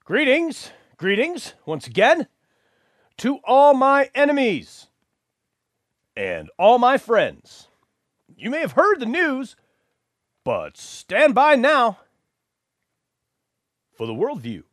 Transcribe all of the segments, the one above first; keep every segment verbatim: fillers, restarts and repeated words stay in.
Greetings, greetings, once again, to all my enemies and all my friends. You may have heard the news, but stand by now for the worldview.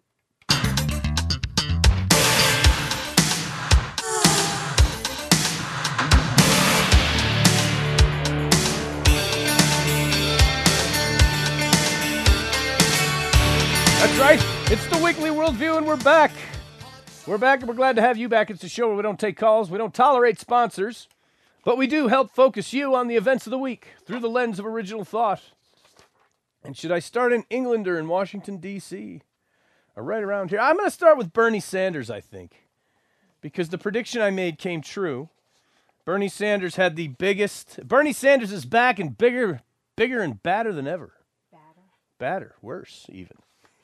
That's right. It's the weekly worldview, and we're back. We're back, and we're glad to have you back. It's a show where we don't take calls, we don't tolerate sponsors, but we do help focus you on the events of the week through the lens of original thought. And should I start in England or in Washington, D C? Or right around here? I'm going to start with Bernie Sanders, I think, because the prediction I made came true. Bernie Sanders had the biggest... Bernie Sanders is back and bigger, bigger and badder than ever. Badder. Badder, worse even.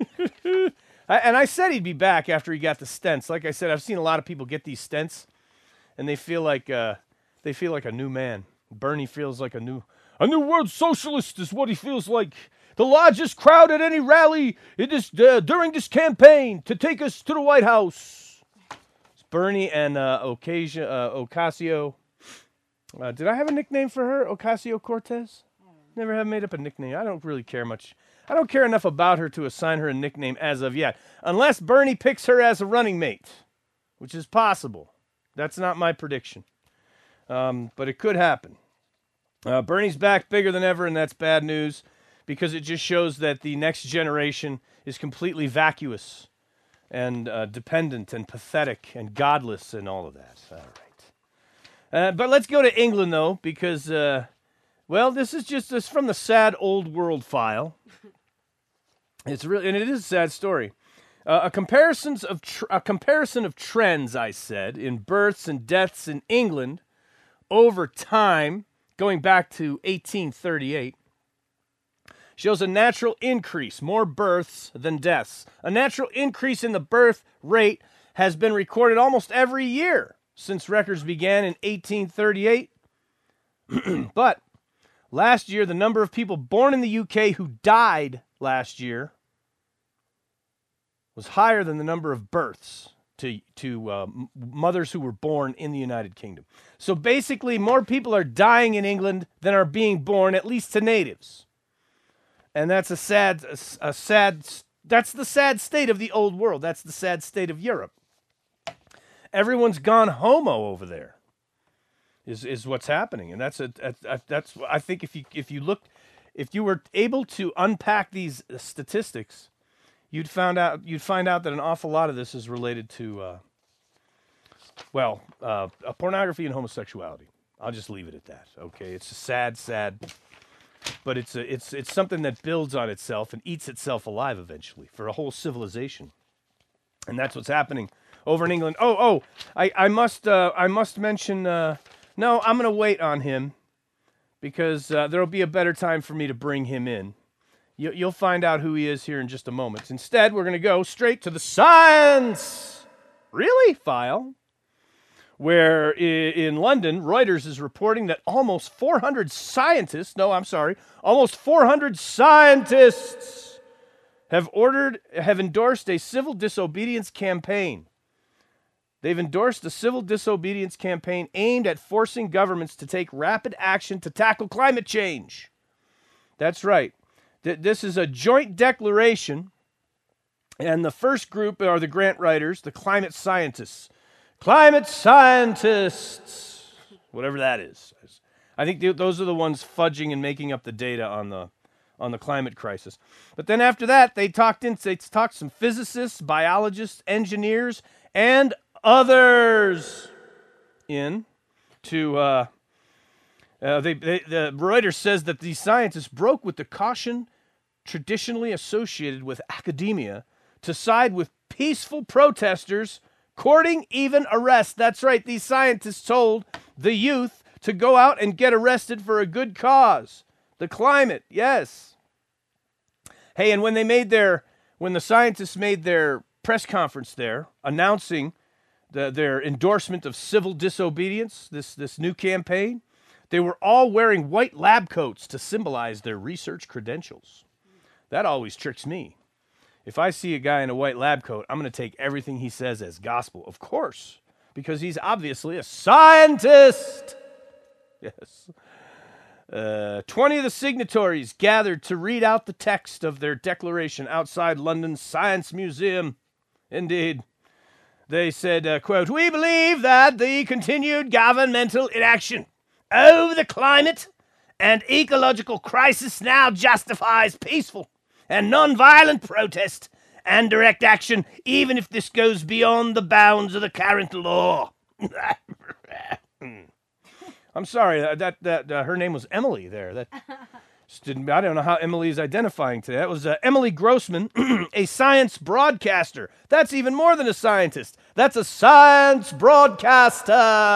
I, and I said he'd be back after he got the stents. Like I said, I've seen a lot of people get these stents, and they feel like uh, they feel like a new man. Bernie feels like a new a new world socialist is what he feels like. The largest crowd at any rally in this uh, during this campaign to take us to the White House. It's Bernie and uh, Ocasio. Uh, Ocasio. Uh, did I have a nickname for her? Ocasio-Cortez? Never have made up a nickname. I don't really care much. I don't care enough about her to assign her a nickname as of yet. Unless Bernie picks her as a running mate, which is possible. That's not my prediction. Um, but it could happen. Uh, Bernie's back bigger than ever, and that's bad news because it just shows that the next generation is completely vacuous and uh, dependent and pathetic and godless and all of that. All right. Uh, but let's go to England, though, because, uh, well, this is just this from the Sad Old World file. It's really, and it is a sad story. Uh, a comparisons of tr- a comparison of trends, I said, in births and deaths in England over time, going back to eighteen thirty-eight, shows a natural increase, more births than deaths. A natural increase in the birth rate has been recorded almost every year since records began in eighteen thirty-eight. But last year, the number of people born in the U K who died last year was higher than the number of births to to uh, mothers who were born in the United Kingdom. So basically, more people are dying in England than are being born, at least to natives. And that's a sad, a, a sad, that's the sad state of the old world. That's the sad state of Europe. Everyone's gone homo over there. Is is what's happening, and that's a, a, a that's I think if you if you looked, if you were able to unpack these statistics, you'd found out you'd find out that an awful lot of this is related to, uh, well, uh, uh, pornography and homosexuality. I'll just leave it at that. Okay, it's a sad, sad, but it's a it's it's something that builds on itself and eats itself alive eventually for a whole civilization, and that's what's happening over in England. Oh, oh, I I must uh, I must mention. Uh, no, I'm gonna wait on him because uh, there'll be a better time for me to bring him in. You, you'll find out who he is here in just a moment. Instead, we're going to go straight to the Science Really file, where in London, Reuters is reporting that almost four hundred scientists, no, I'm sorry, almost four hundred scientists have ordered, have endorsed a civil disobedience campaign. They've endorsed a civil disobedience campaign aimed at forcing governments to take rapid action to tackle climate change. That's right. This is a joint declaration, and the first group are the grant writers, the climate scientists. Climate scientists, whatever that is. I think those are the ones fudging and making up the data on the on the climate crisis. But then after that, they talked in, they talked some physicists, biologists, engineers, and others in to. Uh, Uh, they, they, the Reuters says that these scientists broke with the caution traditionally associated with academia to side with peaceful protesters, courting even arrest. That's right, these scientists told the youth to go out and get arrested for a good cause. The climate, yes. Hey, and when they made their, when the scientists made their press conference there, announcing the, their endorsement of civil disobedience, this, this new campaign, they were all wearing white lab coats to symbolize their research credentials. That always tricks me. If I see a guy in a white lab coat, I'm going to take everything he says as gospel, of course, because he's obviously a scientist. Yes. Uh, twenty of the signatories gathered to read out the text of their declaration outside London's Science Museum. Indeed. They said, uh, quote, "We believe that the continued governmental inaction over the climate and ecological crisis now justifies peaceful and non-violent protest and direct action, even if this goes beyond the bounds of the current law." I'm sorry, that that, that uh, her name was Emily there. That just didn't. I don't know how Emily's identifying today. That was uh, Emily Grossman, a science broadcaster. That's even more than a scientist. That's a science broadcaster.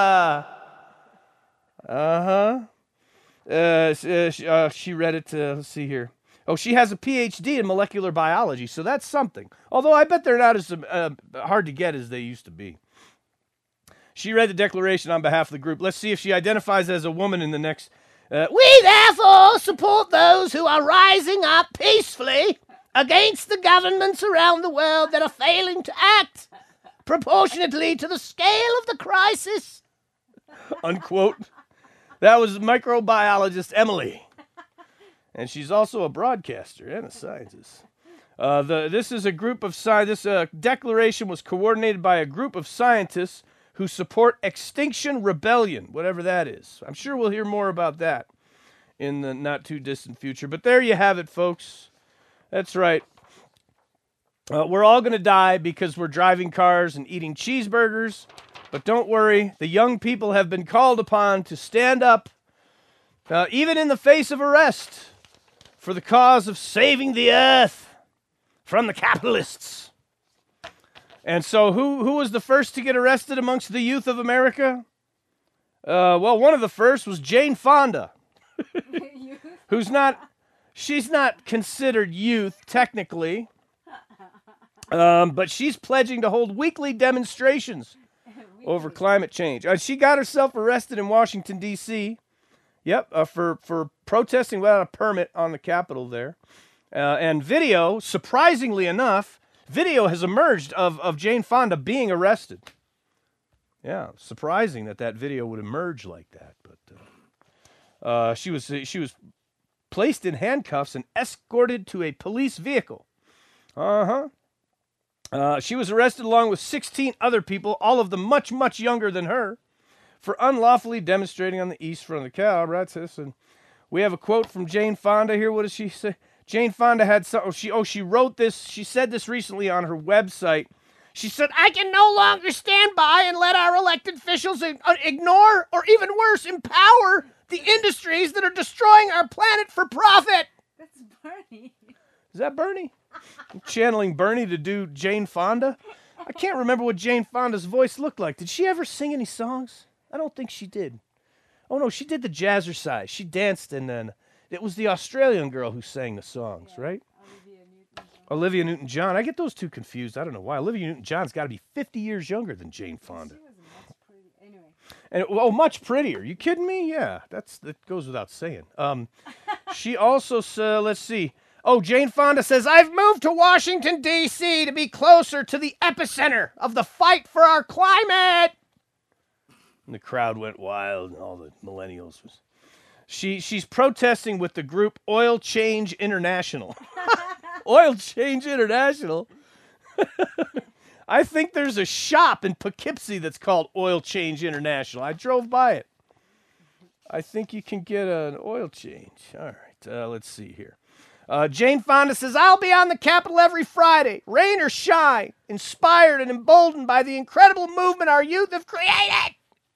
Uh-huh. Uh, she, uh, she read it. Uh, let's see here. Oh, she has a P H D in molecular biology, so that's something. Although I bet they're not as uh, hard to get as they used to be. She read the declaration on behalf of the group. Let's see if she identifies as a woman in the next. Uh, we therefore support those who are rising up peacefully against the governments around the world that are failing to act proportionately to the scale of the crisis. Unquote. That was microbiologist Emily. And she's also a broadcaster and a scientist. Uh, the, this is a group of scientists. This uh, declaration was coordinated by a group of scientists who support Extinction Rebellion, whatever that is. I'm sure we'll hear more about that in the not-too-distant future. But there you have it, folks. That's right. Uh, we're all going to die because we're driving cars and eating cheeseburgers. But don't worry, the young people have been called upon to stand up, uh, even in the face of arrest, for the cause of saving the earth from the capitalists. And so who who was the first to get arrested amongst the youth of America? Uh, well, one of the first was Jane Fonda, who's not, she's not considered youth technically, um, but she's pledging to hold weekly demonstrations over climate change. Uh, she got herself arrested in Washington, D C, yep, uh, for, for protesting without a permit on the Capitol there. Uh, and video, surprisingly enough, video has emerged of, of Jane Fonda being arrested. Yeah, surprising that that video would emerge like that. But uh, uh, she was she was placed in handcuffs and escorted to a police vehicle. Uh-huh. Uh, she was arrested along with sixteen other people, all of them much, much younger than her, for unlawfully demonstrating on the east front of the Capitol. Right, sis? And we have a quote from Jane Fonda here. What does she say? Jane Fonda had some, oh, she, oh, she wrote this, she said this recently on her website. She said, "I can no longer stand by and let our elected officials ignore, or even worse, empower the industries that are destroying our planet for profit." That's Bernie. Is that Bernie? I'm channeling Bernie to do Jane Fonda. I can't remember what Jane Fonda's voice looked like. Did she ever sing any songs? I don't think she did. Oh, no, she did the jazzercise. She danced, and then it was the Australian girl who sang the songs, yeah, right? Olivia Newton-John. Olivia Newton-John. I get those two confused. I don't know why. Olivia Newton-John's got to be fifty years younger than Jane Fonda. She was much pretty. Anyway. And oh, much prettier. You kidding me? Yeah, that's that goes without saying. Um, she also uh, let's see. Oh, Jane Fonda says, "I've moved to Washington, D C to be closer to the epicenter of the fight for our climate." And the crowd went wild, and all the millennials was. She she's protesting with the group Oil Change International. Oil Change International. I think there's a shop in Poughkeepsie that's called Oil Change International. I drove by it. I think you can get an oil change. All right, uh, let's see here. Uh, Jane Fonda says, "I'll be on the Capitol every Friday, rain or shine, inspired and emboldened by the incredible movement our youth have created."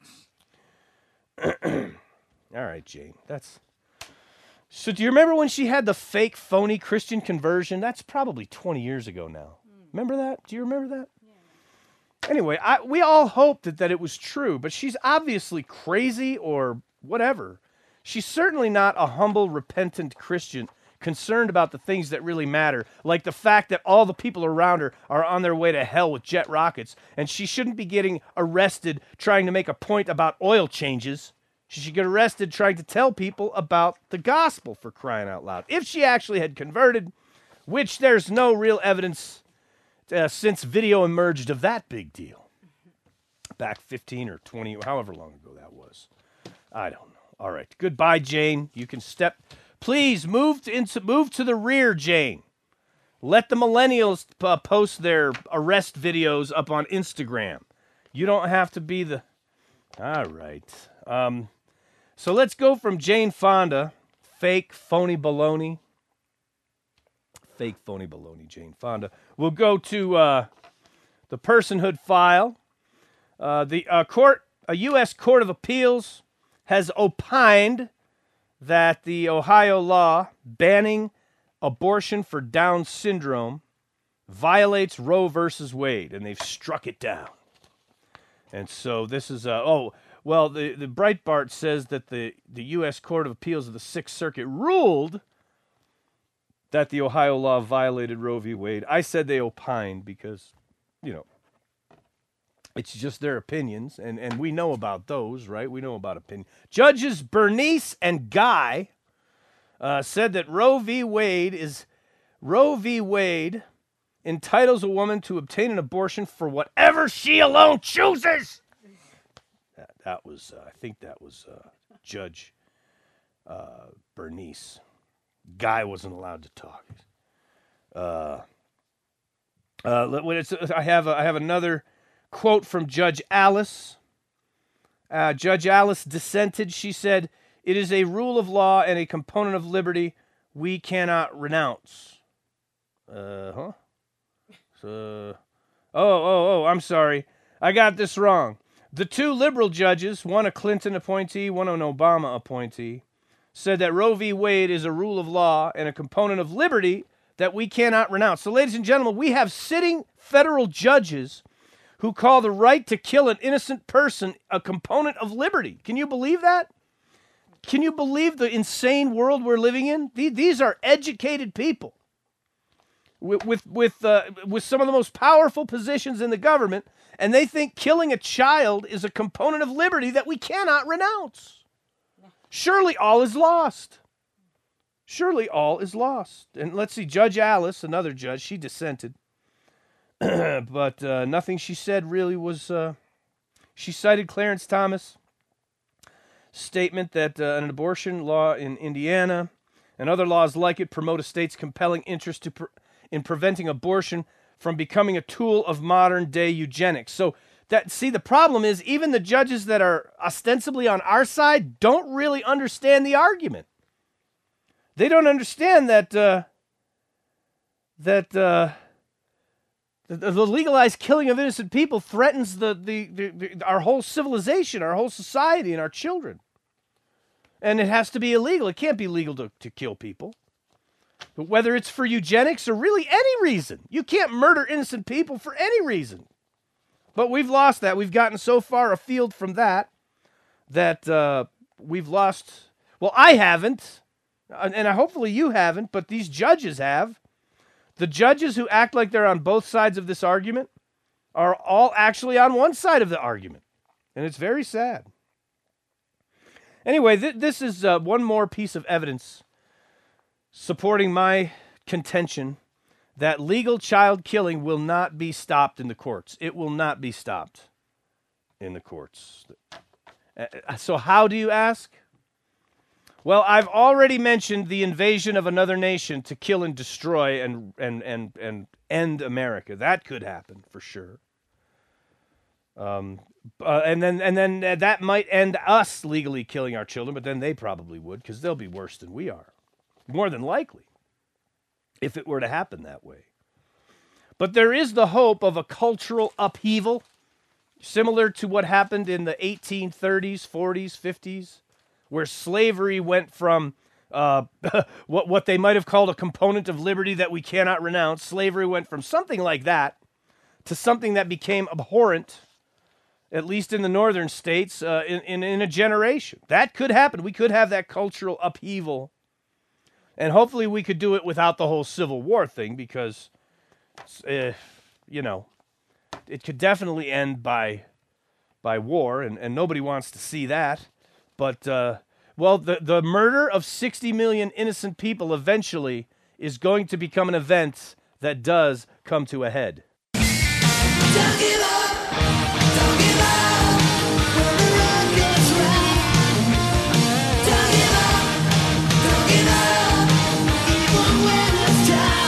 All right, Jane. That's so. Do you remember when she had the fake, phony Christian conversion? That's probably twenty years ago now. Mm. Remember that? Do you remember that? Yeah. Anyway, I, we all hoped that, that it was true, but she's obviously crazy or whatever. She's certainly not a humble, repentant Christian concerned about the things that really matter, like the fact that all the people around her are on their way to hell with jet rockets, and she shouldn't be getting arrested trying to make a point about oil changes. She should get arrested trying to tell people about the gospel, for crying out loud. If she actually had converted, which there's no real evidence uh, since video emerged of that big deal. Back fifteen or twenty, however long ago that was. I don't know. All right. Goodbye, Jane. You can step. Please move to, into, move to the rear, Jane. Let the millennials uh, post their arrest videos up on Instagram. You don't have to be the... All right. Um, so let's go from Jane Fonda, fake, phony baloney. Fake, phony baloney, Jane Fonda. We'll go to uh, the personhood file. Uh, the uh, court, a U S Court of Appeals has opined that the Ohio law banning abortion for Down syndrome violates Roe versus Wade, and they've struck it down. And so this is, uh, oh, well, the, the Breitbart says that the, the U S Court of Appeals of the Sixth Circuit ruled that the Ohio law violated Roe v. Wade. I said they opined because, you know, it's just their opinions, and, and we know about those, right? We know about opinion. Judges Bernice and Guy uh, said that Roe v. Wade is Roe v. Wade entitles a woman to obtain an abortion for whatever she alone chooses. That, that was, uh, I think that was uh, Judge uh, Bernice. Guy wasn't allowed to talk. Uh, uh, when it's, I have a, I have another quote from Judge Alice. Uh, Judge Alice dissented. She said, "It is a rule of law and a component of liberty we cannot renounce." Uh huh. So, oh, oh, oh, I'm sorry. I got this wrong. The two liberal judges, one a Clinton appointee, one an Obama appointee, said that Roe v. Wade is a rule of law and a component of liberty that we cannot renounce. So, ladies and gentlemen, we have sitting federal judges who call the right to kill an innocent person a component of liberty. Can you believe that? Can you believe the insane world we're living in? These are educated people with with with, uh, with some of the most powerful positions in the government, and they think killing a child is a component of liberty that we cannot renounce. Surely all is lost. Surely all is lost. And let's see, Judge Alice, another judge, she dissented. but uh, nothing she said really was... Uh, she cited Clarence Thomas' statement that uh, an abortion law in Indiana and other laws like it promote a state's compelling interest to pre- in preventing abortion from becoming a tool of modern-day eugenics. So, that see, the problem is even the judges that are ostensibly on our side don't really understand the argument. They don't understand that uh, that... Uh, The, the legalized killing of innocent people threatens the, the, the, the our whole civilization, our whole society, and our children. And it has to be illegal. It can't be legal to, to kill people. But whether it's for eugenics or really any reason, you can't murder innocent people for any reason. But we've lost that. We've gotten so far afield from that that uh, we've lost... Well, I haven't, and I, hopefully you haven't, but these judges have. The judges who act like they're on both sides of this argument are all actually on one side of the argument. And it's very sad. Anyway, th- this is uh, one more piece of evidence supporting my contention that legal child killing will not be stopped in the courts. It will not be stopped in the courts. Uh, so how do you ask? Well, I've already mentioned the invasion of another nation to kill and destroy and and and, and end America. That could happen for sure. Um, uh, and then and then uh, that might end us legally killing our children, but then they probably would because they'll be worse than we are, more than likely, if it were to happen that way. But there is the hope of a cultural upheaval, similar to what happened in the eighteen thirties, forties, fifties. Where slavery went from uh, what what they might have called a component of liberty that we cannot renounce. Slavery went from something like that to something that became abhorrent, at least in the northern states, uh, in, in, in a generation. That could happen. We could have that cultural upheaval. And hopefully we could do it without the whole Civil War thing because, uh, you know, it could definitely end by by war, and, and nobody wants to see that. But, uh, well, the, the murder of sixty million innocent people eventually is going to become an event that does come to a head. Don't give up, don't give up when the road goes round. Don't give up, don't give up, even when it's down.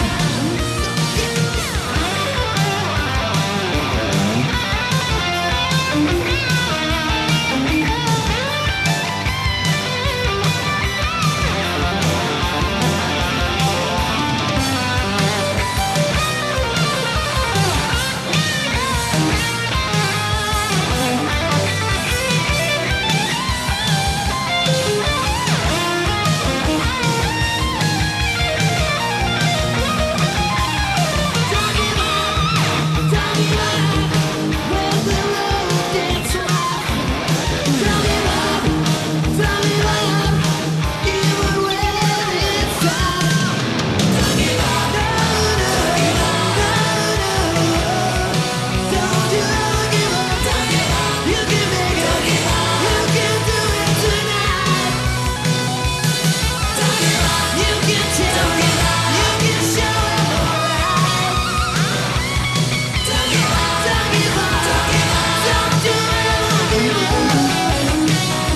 Don't give up, don't give up when the road gets rough. Don't give up, don't give up, even when it's tough. Don't give up, no, no, no, no. Don't you ever give up, don't give up. You can make it, you can do it tonight. Don't give up, you can tell me, you can show it alright. Don't give up, don't give up, don't give up, don't you ever give up.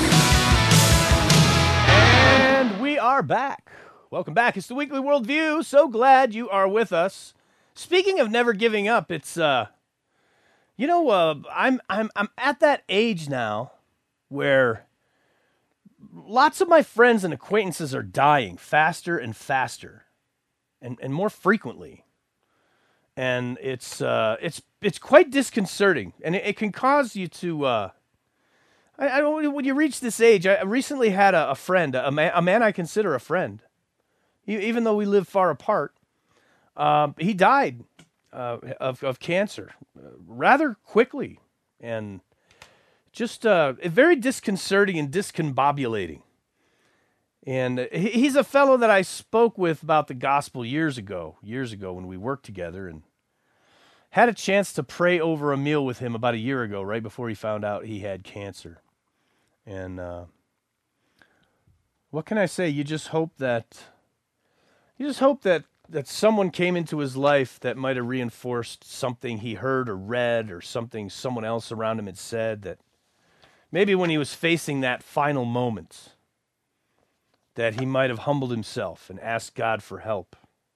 And we are back. Welcome back. It's the Weekly Worldview. So glad you are with us. Speaking of never giving up, it's uh, you know, uh, I'm I'm I'm at that age now where lots of my friends and acquaintances are dying faster and faster, and and more frequently, and it's uh, it's it's quite disconcerting, and it, it can cause you to. Uh, I, I don't, when you reach this age, I recently had a, a friend, a man, a man I consider a friend, e- even though we live far apart. Um, he died uh, of of cancer uh, rather quickly, and just uh, very disconcerting and discombobulating. And uh, he- he's a fellow that I spoke with about the gospel years ago, years ago when we worked together, and had a chance to pray over a meal with him about a year ago, right before he found out he had cancer. And uh, what can I say? You just hope that you just hope that that someone came into his life that might have reinforced something he heard or read, or something someone else around him had said, that maybe when he was facing that final moment, that he might have humbled himself and asked God for help.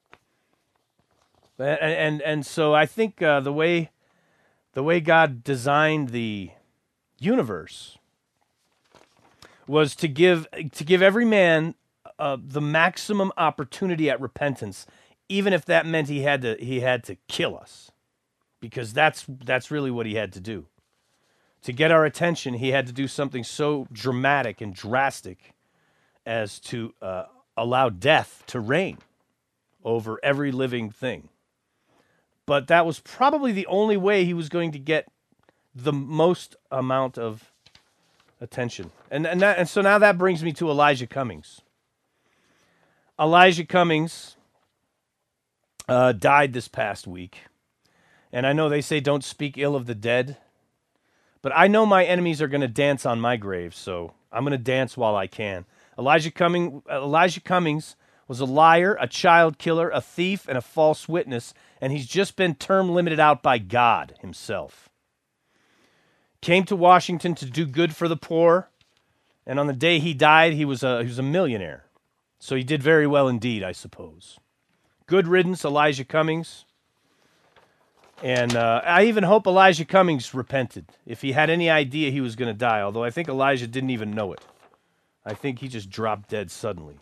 And and, and so I think uh, the way the way God designed the universe was to give to give every man uh, the maximum opportunity at repentance, even if that meant he had to he had to kill us, because that's that's really what he had to do. To get our attention, he had to do something so dramatic and drastic as to uh, allow death to reign over every living thing. But that was probably the only way he was going to get the most amount of attention. And and that, and so now that brings me to Elijah Cummings. Elijah Cummings uh, died this past week. And I know they say don't speak ill of the dead, but I know my enemies are going to dance on my grave, so I'm going to dance while I can. Elijah Cummings, Elijah Cummings was a liar, a child killer, a thief, and a false witness, and he's just been term limited out by God himself. Came to Washington to do good for the poor, and on the day he died, he was a he was a millionaire. So he did very well indeed, I suppose. Good riddance, Elijah Cummings. And uh, I even hope Elijah Cummings repented if he had any idea he was going to die, although I think Elijah didn't even know it. I think he just dropped dead suddenly.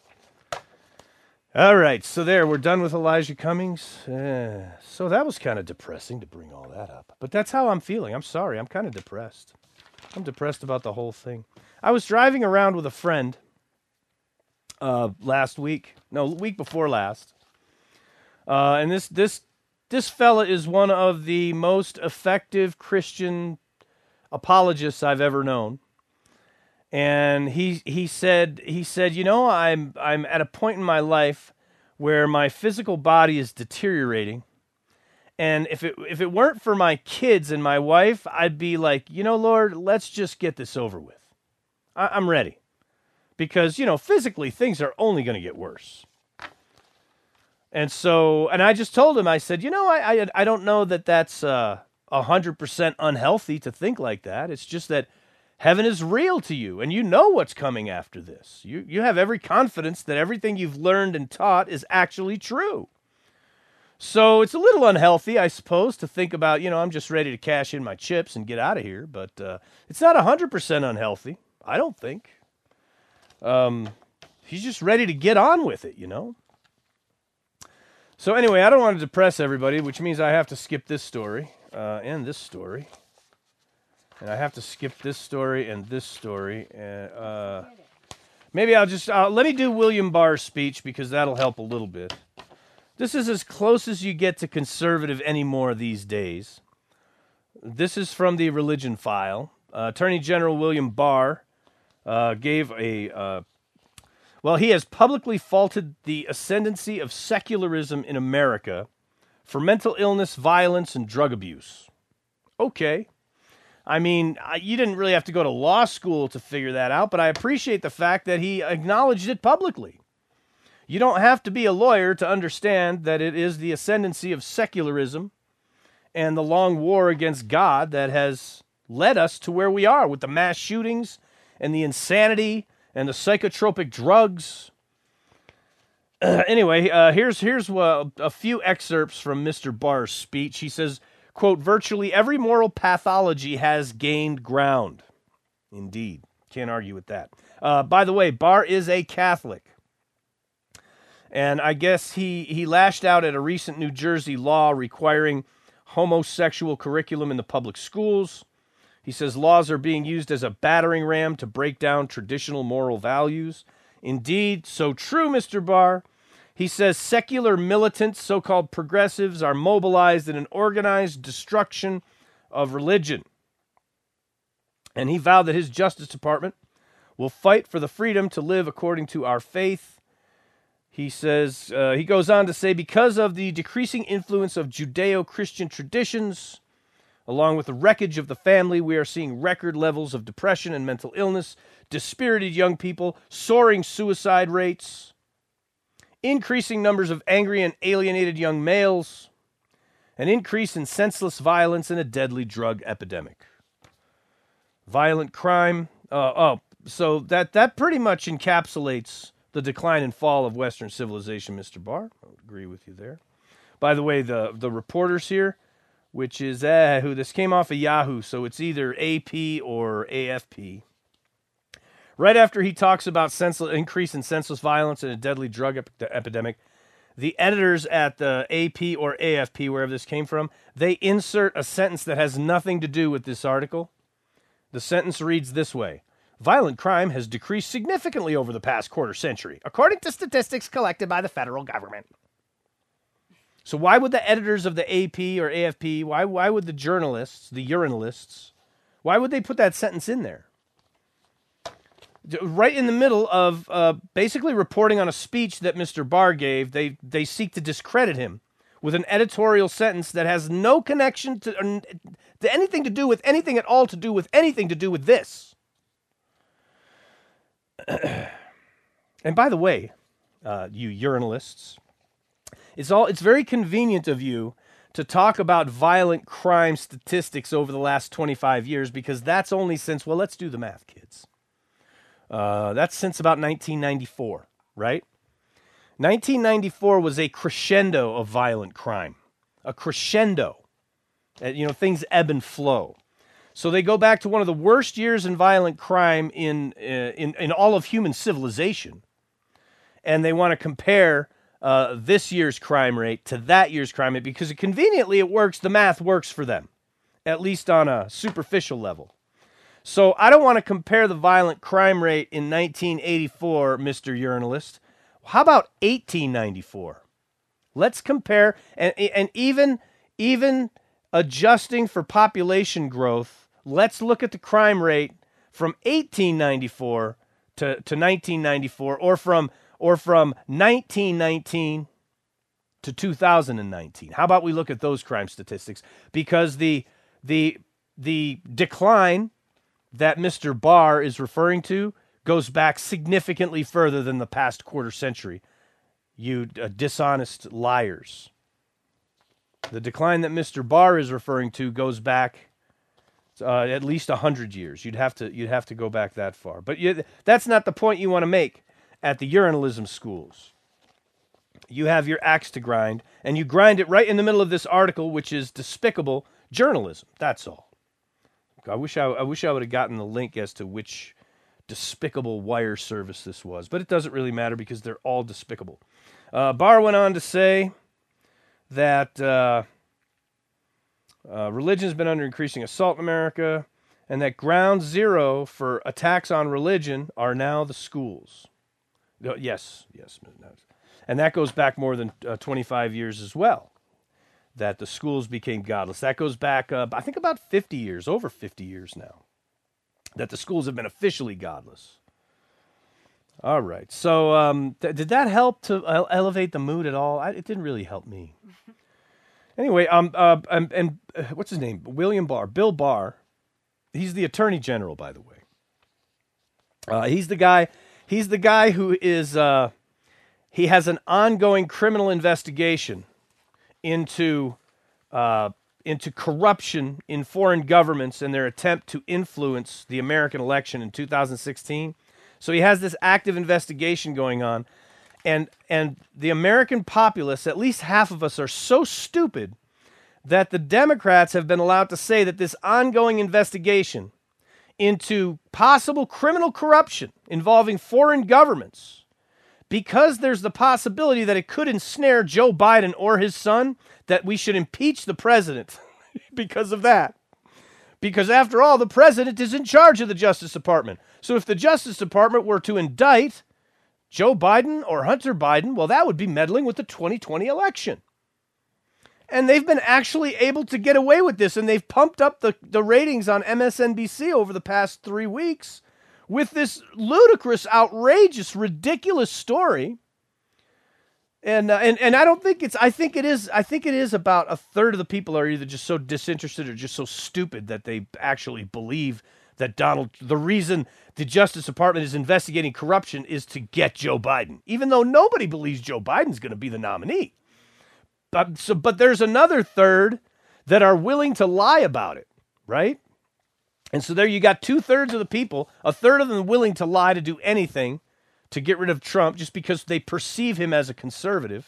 All right, so there, we're done with Elijah Cummings. Uh, so that was kind of depressing to bring all that up. But that's how I'm feeling. I'm sorry, I'm kind of depressed. I'm depressed about the whole thing. I was driving around with a friend uh, last week. No, week before last. Uh, and this this this fella is one of the most effective Christian apologists I've ever known. And he he said he said, you know, I'm I'm at a point in my life where my physical body is deteriorating, and if it if it weren't for my kids and my wife, I'd be like, you know, Lord, let's just get this over with. I, I'm ready, because you know, physically things are only going to get worse. And so, and I just told him, I said, you know, I I, I don't know that that's uh, one hundred percent unhealthy to think like that. It's just that heaven is real to you, and you know what's coming after this. You you have every confidence that everything you've learned and taught is actually true. So it's a little unhealthy, I suppose, to think about, you know, I'm just ready to cash in my chips and get out of here. But uh, it's not one hundred percent unhealthy, I don't think. Um, he's just ready to get on with it, you know. So anyway, I don't want to depress everybody, which means I have to skip this story uh, and this story. And I have to skip this story and this story. And, uh, maybe I'll just, uh, let me do William Barr's speech because that'll help a little bit. This is as close as you get to conservative anymore these days. This is from the Religion File. Uh, Attorney General William Barr uh, gave a, uh, well, he has publicly faulted the ascendancy of secularism in America for mental illness, violence, and drug abuse. Okay. I mean, you didn't really have to go to law school to figure that out, but I appreciate the fact that he acknowledged it publicly. You don't have to be a lawyer to understand that it is the ascendancy of secularism and the long war against God that has led us to where we are with the mass shootings and the insanity and the psychotropic drugs. Uh, anyway, uh, here's here's uh, a few excerpts from Mister Barr's speech. He says, quote, virtually every moral pathology has gained ground. Indeed. Can't argue with that. Uh, by the way, Barr is a Catholic. And I guess he, he lashed out at a recent New Jersey law requiring homosexual curriculum in the public schools. He says laws are being used as a battering ram to break down traditional moral values. Indeed, so true, Mister Barr. He says secular militants, so-called progressives, are mobilized in an organized destruction of religion. And he vowed that his Justice Department will fight for the freedom to live according to our faith. He says, uh, he goes on to say, because of the decreasing influence of Judeo-Christian traditions, along with the wreckage of the family, we are seeing record levels of depression and mental illness, dispirited young people, soaring suicide rates, increasing numbers of angry and alienated young males, an increase in senseless violence, and a deadly drug epidemic. Violent crime. Uh, oh, so that, that pretty much encapsulates the decline and fall of Western civilization, Mister Barr. I would agree with you there. By the way, the, the reporters here, which is, uh, who this came off of Yahoo, so it's either A P or A F P. Right after he talks about senseless, increase in senseless violence and a deadly drug ep- epidemic, the editors at the A P or A F P, wherever this came from, they insert a sentence that has nothing to do with this article. The sentence reads this way. Violent crime has decreased significantly over the past quarter century, according to statistics collected by the federal government. So why would the editors of the A P or A F P, why, why would the journalists, the urinalists, why would they put that sentence in there? Right in the middle of uh, basically reporting on a speech that Mister Barr gave, they, they seek to discredit him with an editorial sentence that has no connection to, uh, to anything to do with anything at all to do with anything to do with this. And by the way, uh, you urinalists, it's all it's very convenient of you to talk about violent crime statistics over the last twenty-five years because that's only since, well, let's do the math, kids. Uh, that's since about nineteen ninety-four, right? nineteen ninety-four was a crescendo of violent crime, a crescendo. Uh, you know, things ebb and flow. So they go back to one of the worst years in violent crime in uh, in in all of human civilization, and they want to compare uh, this year's crime rate to that year's crime rate because it, conveniently it works. The math works for them, at least on a superficial level. So I don't want to compare the violent crime rate in nineteen eighty-four, Mister Urinalist. How about eighteen ninety-four? Let's compare, and and even even adjusting for population growth. Let's look at the crime rate from eighteen ninety-four to, to nineteen ninety-four, or from or from nineteen nineteen to two thousand nineteen. How about we look at those crime statistics? Because the the the decline that Mister Barr is referring to goes back significantly further than the past quarter century. you uh, dishonest liars. The decline that Mister Barr is referring to goes back uh, at least a hundred years. You'd have to you'd have to go back that far. But you, that's not the point you want to make at the urinalism schools. You have your axe to grind, and you grind it right in the middle of this article, which is despicable journalism. That's all. I wish I, I wish I would have gotten the link as to which despicable wire service this was, but it doesn't really matter because they're all despicable. Uh, Barr went on to say that uh, uh, religion has been under increasing assault in America, and that ground zero for attacks on religion are now the schools. Uh, yes, yes. And that goes back more than uh, twenty-five years as well, that the schools became godless. That goes back, uh, I think, about fifty years, over fifty years now, that the schools have been officially godless. All right. So um, th- did that help to uh, elevate the mood at all? I, it didn't really help me. Anyway, um, uh, and, and uh, what's his name? William Barr, Bill Barr. He's the Attorney General, by the way. Uh, he's the guy. He's the guy who is. Uh, he has an ongoing criminal investigation into uh, into corruption in foreign governments and their attempt to influence the American election in two thousand sixteen. So he has this active investigation going on, and and the American populace, at least half of us, are so stupid that the Democrats have been allowed to say that this ongoing investigation into possible criminal corruption involving foreign governments, because there's the possibility that it could ensnare Joe Biden or his son, that we should impeach the president because of that. Because after all, the president is in charge of the Justice Department. So if the Justice Department were to indict Joe Biden or Hunter Biden, well, that would be meddling with the twenty twenty election. And they've been actually able to get away with this, and they've pumped up the, the ratings on M S N B C over the past three weeks with this ludicrous, outrageous, ridiculous story. And, uh, and and I don't think it's, I think it is, I think it is about a third of the people are either just so disinterested or just so stupid that they actually believe that Donald, the reason the Justice Department is investigating corruption is to get Joe Biden, even though nobody believes Joe Biden's going to be the nominee. But, so, but there's another third that are willing to lie about it, right? And so there you got two thirds of the people, a third of them willing to lie to do anything to get rid of Trump just because they perceive him as a conservative.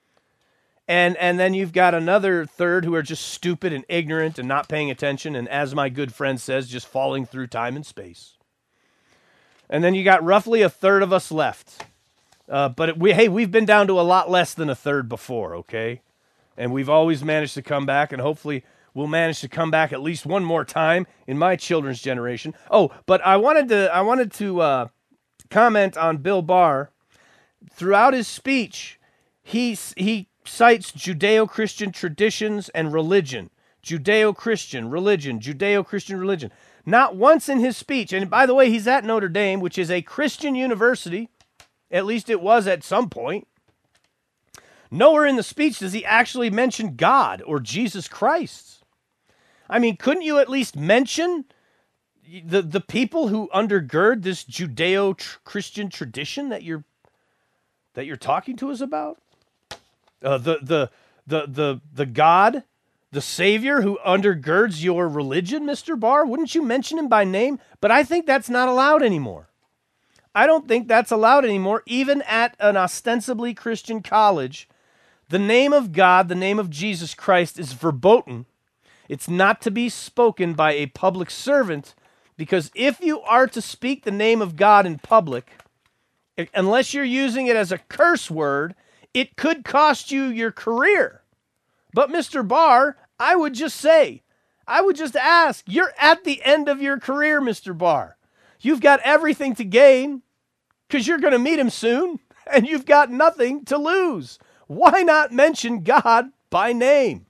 And and then you've got another third who are just stupid and ignorant and not paying attention, and as my good friend says, just falling through time and space. And then you got roughly a third of us left. Uh, but it, we, hey, we've been down to a lot less than a third before, okay? And we've always managed to come back, and hopefully we'll manage to come back at least one more time in my children's generation. Oh, but I wanted to I wanted to uh, comment on Bill Barr. Throughout his speech, he he cites Judeo-Christian traditions and religion. Judeo-Christian religion, Judeo-Christian religion. Not once in his speech, and by the way, he's at Notre Dame, which is a Christian university. At least it was at some point. Nowhere in the speech does he actually mention God or Jesus Christ. I mean, couldn't you at least mention the, the people who undergird this Judeo-Christian tradition that you're that you're talking to us about? Uh, the, the, the, the, the God, the Savior who undergirds your religion, Mister Barr? Wouldn't you mention him by name? But I think that's not allowed anymore. I don't think that's allowed anymore, even at an ostensibly Christian college. The name of God, the name of Jesus Christ is verboten. It's not to be spoken by a public servant, because if you are to speak the name of God in public, unless you're using it as a curse word, it could cost you your career. But Mister Barr, I would just say, I would just ask, you're at the end of your career, Mister Barr. You've got everything to gain because you're going to meet him soon, and you've got nothing to lose. Why not mention God by name?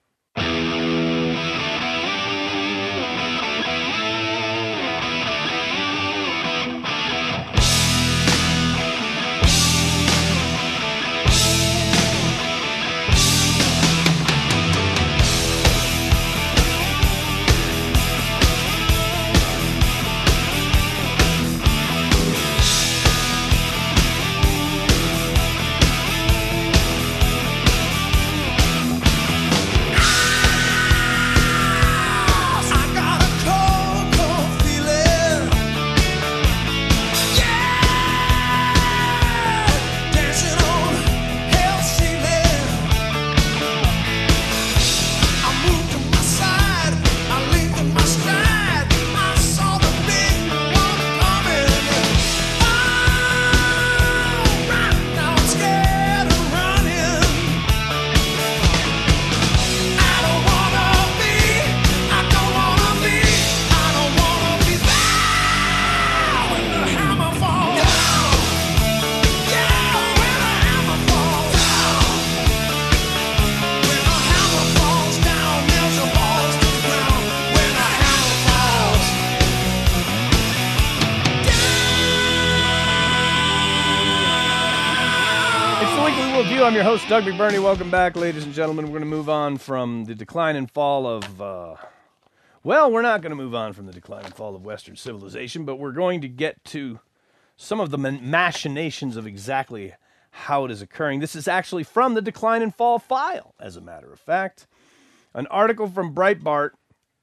Radio. I'm your host, Doug McBurney. Welcome back, ladies and gentlemen. We're going to move on from the decline and fall of, uh, well, we're not going to move on from the decline and fall of Western civilization, but we're going to get to some of the machinations of exactly how it is occurring. This is actually from the Decline and Fall file, as a matter of fact. An article from Breitbart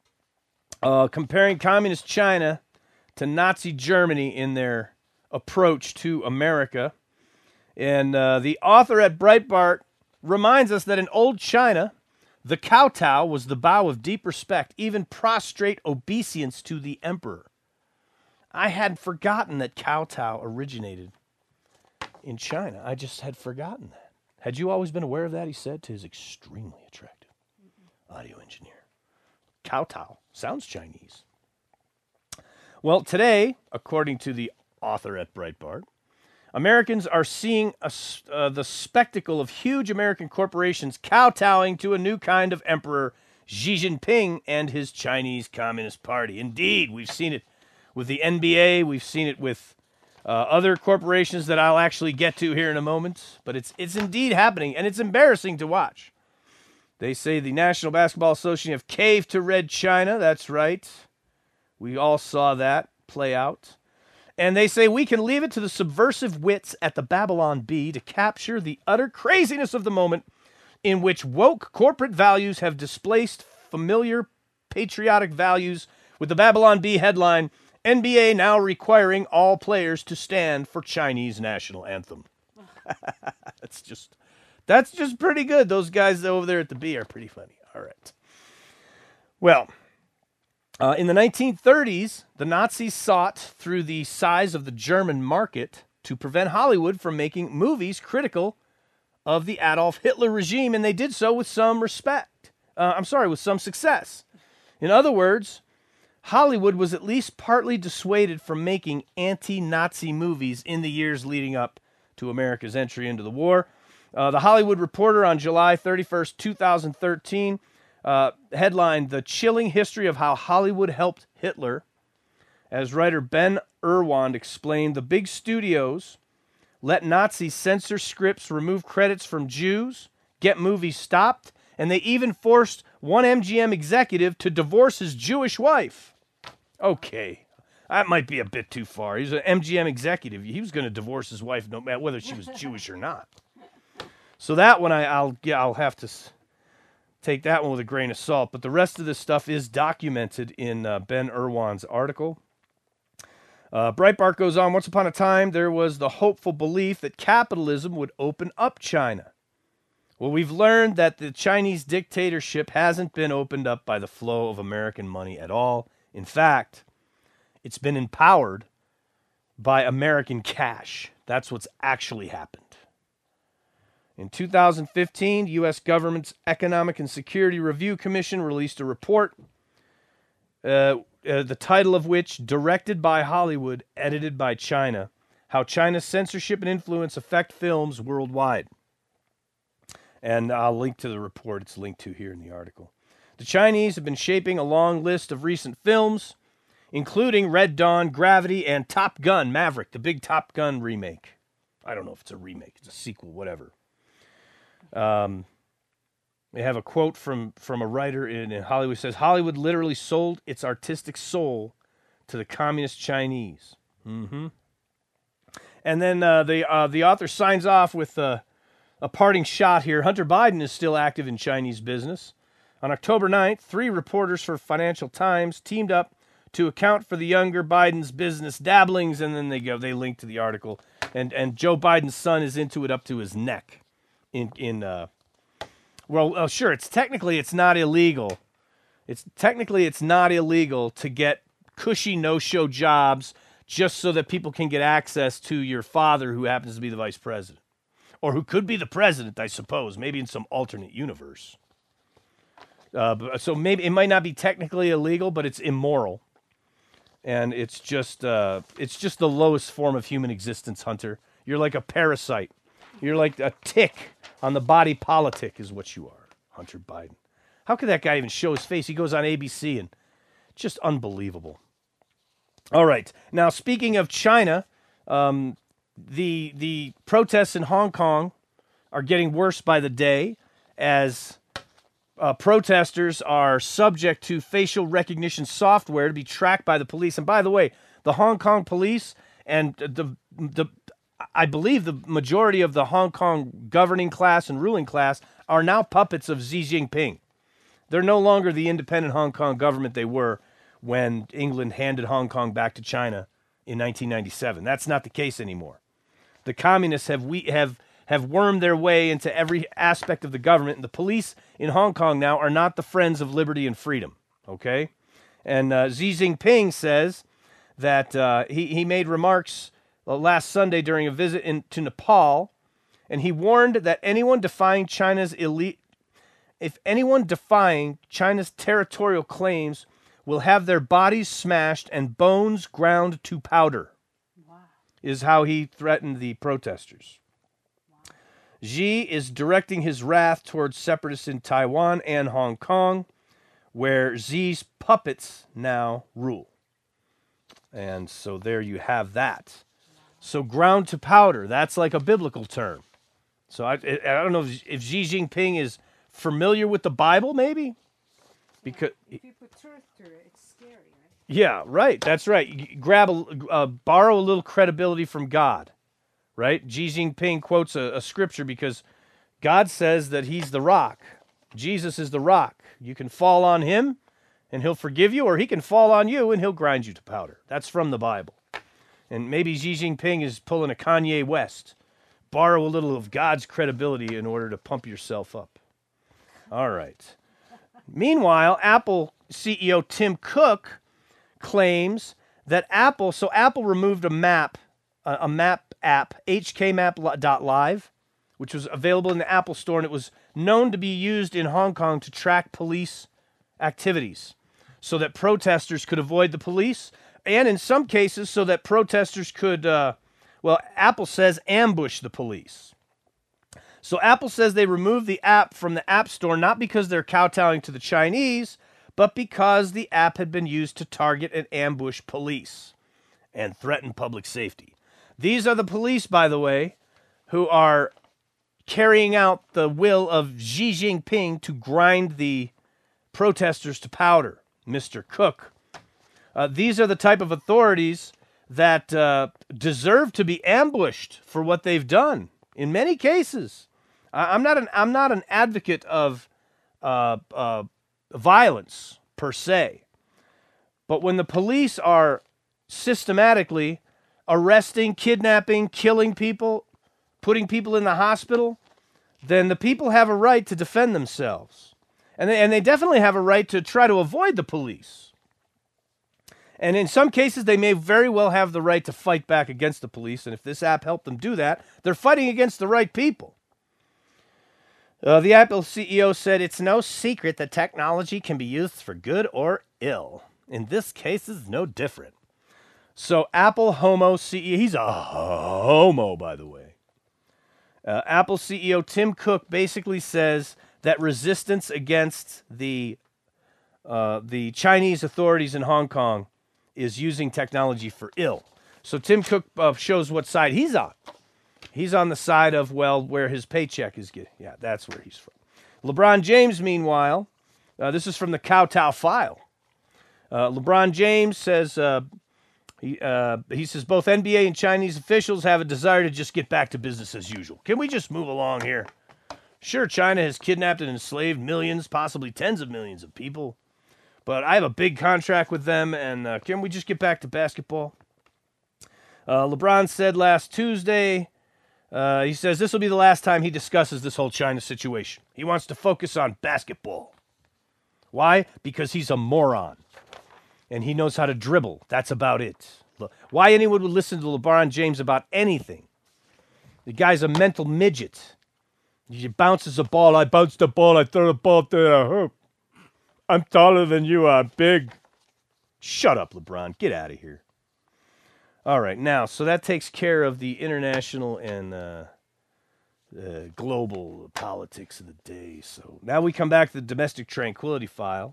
uh, comparing communist China to Nazi Germany in their approach to America. And uh, the author at Breitbart reminds us that in old China, the kowtow was the bow of deep respect, even prostrate obeisance to the emperor. I had forgotten that kowtow originated in China. I just had forgotten that. Had you always been aware of that? He said to his extremely attractive audio engineer. Kowtow sounds Chinese. Well, today, according to the author at Breitbart, Americans are seeing a, uh, the spectacle of huge American corporations kowtowing to a new kind of emperor, Xi Jinping, and his Chinese Communist Party. Indeed, we've seen it with the N B A. We've seen it with uh, other corporations that I'll actually get to here in a moment. But it's it's indeed happening, and it's embarrassing to watch. They say the National Basketball Association have caved to Red China. That's right. We all saw that play out. And they say we can leave it to the subversive wits at the Babylon Bee to capture the utter craziness of the moment in which woke corporate values have displaced familiar patriotic values with the Babylon Bee headline, N B A now requiring all players to stand for Chinese national anthem. That's just that's just pretty good. Those guys over there at the Bee are pretty funny. All right. Well, Uh, in the nineteen thirties, the Nazis sought, through the size of the German market, to prevent Hollywood from making movies critical of the Adolf Hitler regime, and they did so with some respect. Uh, I'm sorry, with some success. In other words, Hollywood was at least partly dissuaded from making anti-Nazi movies in the years leading up to America's entry into the war. Uh, the Hollywood Reporter on July thirty-first, twenty thirteen, Uh, headlined The Chilling History of How Hollywood Helped Hitler. As writer Ben Irwand explained, the big studios let Nazis censor scripts, remove credits from Jews, get movies stopped, and they even forced one M G M executive to divorce his Jewish wife. Okay, that might be a bit too far. He's an M G M executive. He was going to divorce his wife no matter whether she was Jewish or not. So that one I, I'll, yeah, I'll have to take that one with a grain of salt, but the rest of this stuff is documented in uh, Ben Irwand's article. Uh, Breitbart goes on, once upon a time, there was the hopeful belief that capitalism would open up China. Well, we've learned that the Chinese dictatorship hasn't been opened up by the flow of American money at all. In fact, it's been empowered by American cash. That's what's actually happened. In two thousand fifteen, the U S government's Economic and Security Review Commission released a report, uh, uh, the title of which, Directed by Hollywood, Edited by China, How China's Censorship and Influence Affect Films Worldwide. And I'll link to the report. It's linked to here in the article. The Chinese have been shaping a long list of recent films, including Red Dawn, Gravity, and Top Gun Maverick, the big Top Gun remake. I don't know if it's a remake. It's a sequel, whatever. Um, they have a quote from, from a writer in, in Hollywood. It says, Hollywood literally sold its artistic soul to the communist Chinese. Mm-hmm. And then uh, the, uh, the author signs off with uh, a parting shot here. Hunter Biden is still active in Chinese business. On October ninth, three reporters for Financial Times teamed up to account for the younger Biden's business dabblings, and then they go, they link to the article. And, and Joe Biden's son is into it up to his neck. In in uh, well, uh, sure. It's technically it's not illegal. It's technically it's not illegal to get cushy no-show jobs just so that people can get access to your father, who happens to be the vice president, or who could be the president, I suppose, maybe in some alternate universe. Uh, so maybe it might not be technically illegal, but it's immoral, and it's just uh, it's just the lowest form of human existence, Hunter. You're like a parasite. You're like a tick on the body politic is what you are, Hunter Biden. How could that guy even show his face? He goes on A B C and just unbelievable. All right. Now, speaking of China, um, the the protests in Hong Kong are getting worse by the day as uh, protesters are subject to facial recognition software to be tracked by the police. And by the way, the Hong Kong police and the the I believe the majority of the Hong Kong governing class and ruling class are now puppets of Xi Jinping. They're no longer the independent Hong Kong government they were when England handed Hong Kong back to China in nineteen ninety-seven. That's not the case anymore. The communists have we have have wormed their way into every aspect of the government, and the police in Hong Kong now are not the friends of liberty and freedom. Okay, and uh, Xi Jinping says that uh, he he made remarks uh, last Sunday during a visit in, to Nepal, and he warned that anyone defying China's elite, if anyone defying China's territorial claims, will have their bodies smashed and bones ground to powder. Wow. Is how he threatened the protesters. Xi is directing his wrath towards separatists in Taiwan and Hong Kong, where Xi's puppets now rule. And so there you have that. So ground to powder, that's like a biblical term. So I, I don't know if, if Xi Jinping is familiar with the Bible, maybe? Because If you put truth to it, it's scary, right? yeah, right. That's right. You grab a, uh, borrow a little credibility from God, right? Xi Jinping quotes a, a scripture because God says that he's the rock. Jesus is the rock. You can fall on him and he'll forgive you, or he can fall on you and he'll grind you to powder. That's from the Bible. And maybe Xi Jinping is pulling a Kanye West. Borrow a little of God's credibility in order to pump yourself up. All right. Meanwhile, Apple C E O Tim Cook claims that Apple, so Apple removed a map, a, a map app, H K map dot live, which was available in the Apple Store, and it was known to be used in Hong Kong to track police activities so that protesters could avoid the police, and in some cases so that protesters could, uh, well, Apple says ambush the police. So Apple says they removed the app from the App Store not because they're kowtowing to the Chinese, but because the app had been used to target and ambush police and threaten public safety. These are the police, by the way, who are carrying out the will of Xi Jinping to grind the protesters to powder, Mister Cook. Uh, these are the type of authorities that uh, deserve to be ambushed for what they've done in many cases. I'm not an I'm not an advocate of uh, uh, violence per se, but when the police are systematically arresting, kidnapping, killing people, putting people in the hospital, then the people have a right to defend themselves, and they, and they definitely have a right to try to avoid the police. And in some cases, they may very well have the right to fight back against the police, and if this app helped them do that, they're fighting against the right people. Uh, the Apple C E O said, "It's no secret that technology can be used for good or ill. In this case, it's no different." So Apple Homo C E O, he's a homo, by the way. Uh, Apple C E O Tim Cook basically says that resistance against the uh, the Chinese authorities in Hong Kong is using technology for ill. So Tim Cook uh, shows what side he's on. He's on the side of, well, where his paycheck is getting. Yeah, that's where he's from. LeBron James, meanwhile, uh, this is from the Kowtow File. Uh, LeBron James says, uh, he, uh, he says both N B A and Chinese officials have a desire to just get back to business as usual. Can we just move along here? Sure, China has kidnapped and enslaved millions, possibly tens of millions of people, but I have a big contract with them, and uh, can we just get back to basketball? Uh, LeBron said last Tuesday, uh, he says this will be the last time he discusses this whole China situation. He wants to focus on basketball. Why? Because he's a moron, and he knows how to dribble. That's about it. Look, why anyone would listen to LeBron James about anything? The guy's a mental midget. He bounces a ball. I bounce the ball. I throw the ball to the hoop. I'm taller than you are. Big. Shut up, LeBron. Get out of here. All right, now, so that takes care of the international and uh, uh, global politics of the day. So now we come back to the domestic tranquility file.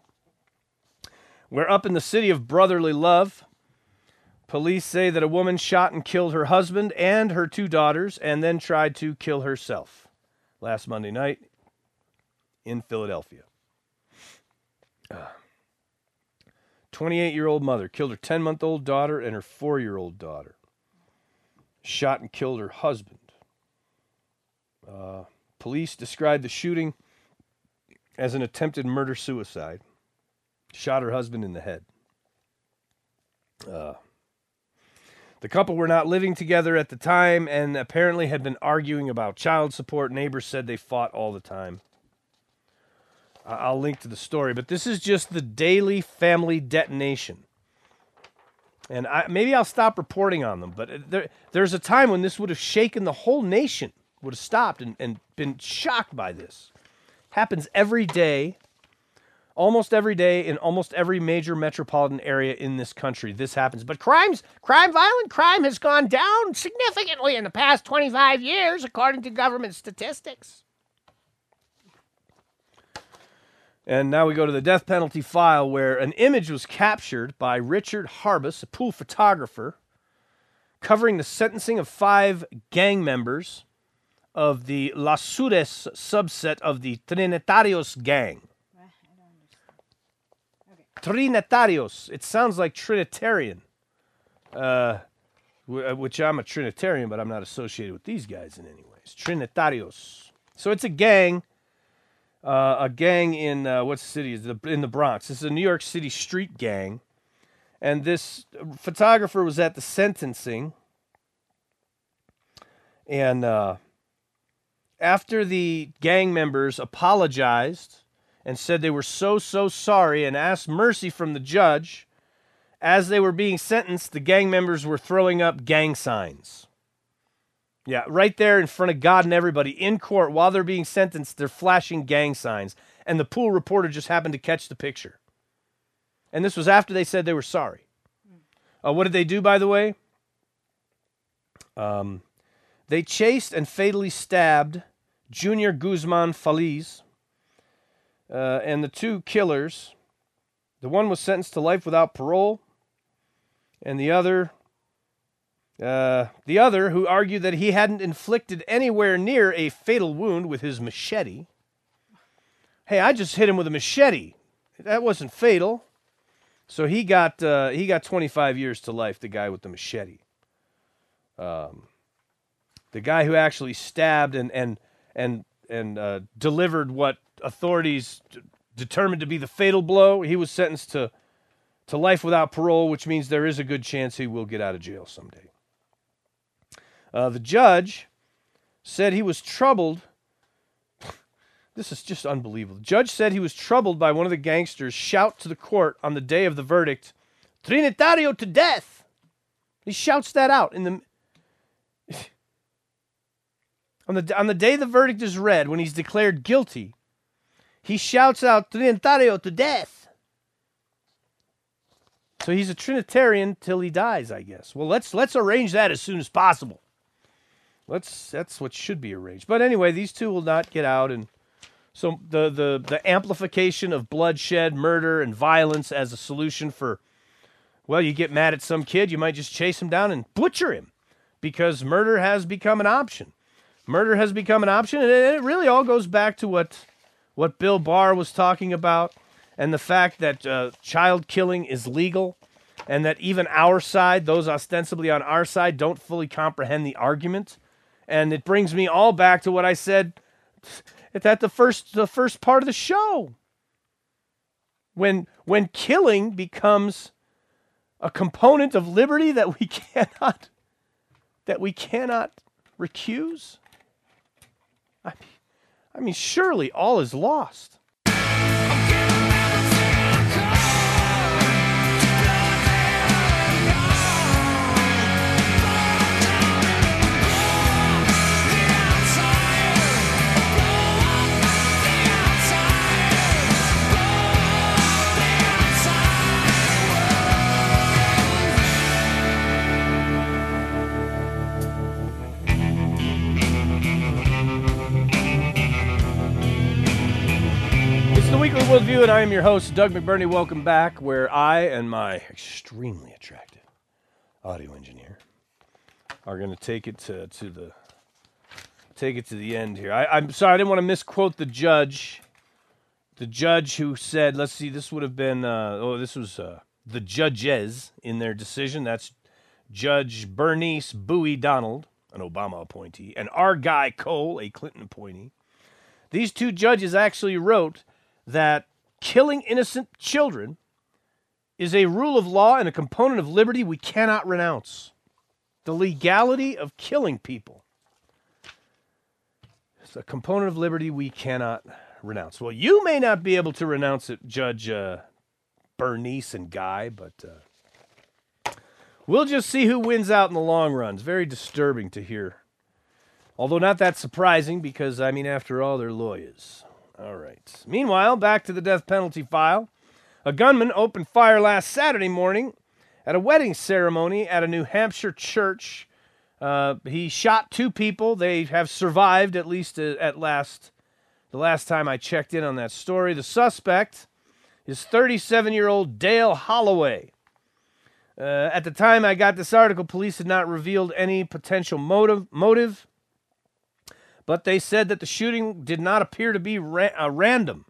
We're up in the city of brotherly love. Police say that a woman shot and killed her husband and her two daughters and then tried to kill herself. last Monday night in Philadelphia. Uh, twenty-eight-year-old mother killed her ten-month-old daughter and her four-year-old daughter. Shot and killed her husband. Uh, police described the shooting as an attempted murder-suicide. Shot her husband in the head. Uh, the couple were not living together at the time and apparently had been arguing about child support. Neighbors said they fought all the time. I- I'll link to the story, but this is just the daily family detonation. And I, maybe I'll stop reporting on them, but there, there's a time when this would have shaken the whole nation, would have stopped and, and been shocked by this. Happens every day, almost every day in almost every major metropolitan area in this country. This happens. But crimes, crime, violent crime has gone down significantly in the past twenty-five years, according to government statistics. And now we go to the death penalty file where an image was captured by Richard Harbus, a pool photographer, covering the sentencing of five gang members of the Las Sures subset of the Trinitarios gang. Well, I don't understand. Okay. Trinitarios. It sounds like Trinitarian, uh, w- which I'm a Trinitarian, but I'm not associated with these guys in any ways. Trinitarios. So it's a gang. Uh, a gang in, uh, what city is it? In the Bronx. This is a New York City street gang. And this photographer was at the sentencing. And uh, after the gang members apologized and said they were so, so sorry and asked mercy from the judge, as they were being sentenced, the gang members were throwing up gang signs. Yeah, right there in front of God and everybody in court while they're being sentenced, they're flashing gang signs. And the pool reporter just happened to catch the picture. And this was after they said they were sorry. Uh, what did they do, by the way? Um, they chased and fatally stabbed Junior Guzman Feliz. Uh, and the two killers, the one was sentenced to life without parole. And the other... Uh, the other, who argued that he hadn't inflicted anywhere near a fatal wound with his machete. Hey, I just hit him with a machete. That wasn't fatal. So he got uh, he got twenty-five years to life, the guy with the machete. Um, the guy who actually stabbed and and and and uh, delivered what authorities d- determined to be the fatal blow, he was sentenced to to life without parole, which means there is a good chance he will get out of jail someday. Uh, the judge said he was troubled. This is just unbelievable. The judge said he was troubled by one of the gangsters shout to the court on the day of the verdict, "Trinitario to death!" He shouts that out in the on the on the day the verdict is read, when he's declared guilty. He shouts out, "Trinitario to death!" So he's a Trinitarian till he dies, I guess. Well, let's let's arrange that as soon as possible. Let's that's what should be arranged. But anyway, these two will not get out, and so the the the amplification of bloodshed, murder, and violence as a solution for, well, you get mad at some kid, you might just chase him down and butcher him, because murder has become an option. Murder has become an option, and it, it really all goes back to what what Bill Barr was talking about, and the fact that uh, child killing is legal, and that even our side, those ostensibly on our side, don't fully comprehend the argument. And it brings me all back to what I said at the first the first part of the show. When when killing becomes a component of liberty that we cannot that we cannot recuse, I mean, I mean surely all is lost. Weekly Worldview, and I am your host, Doug McBurney. Welcome back, where I and my extremely attractive audio engineer are going to take it to, to the take it to the end here. I, I'm sorry, I didn't want to misquote the judge. The judge who said, let's see, this would have been, uh, oh, this was uh, the judges in their decision. That's Judge Bernice Bowie Donald, an Obama appointee, and R. Guy Cole, a Clinton appointee. These two judges actually wrote that killing innocent children is a rule of law and a component of liberty we cannot renounce. The legality of killing people is a component of liberty we cannot renounce. Well, you may not be able to renounce it, Judge uh, Bernice and Guy, but uh, we'll just see who wins out in the long run. It's very disturbing to hear. Although not that surprising because, I mean, after all, they're lawyers. All right. Meanwhile, back to the death penalty file. A gunman opened fire last Saturday morning at a wedding ceremony at a New Hampshire church. Uh, he shot two people. They have survived, at least uh, at last, the last time I checked in on that story. The suspect is thirty-seven-year-old Dale Holloway. Uh, at the time I got this article, police had not revealed any potential motive, motive, but they said that the shooting did not appear to be ra- uh, random.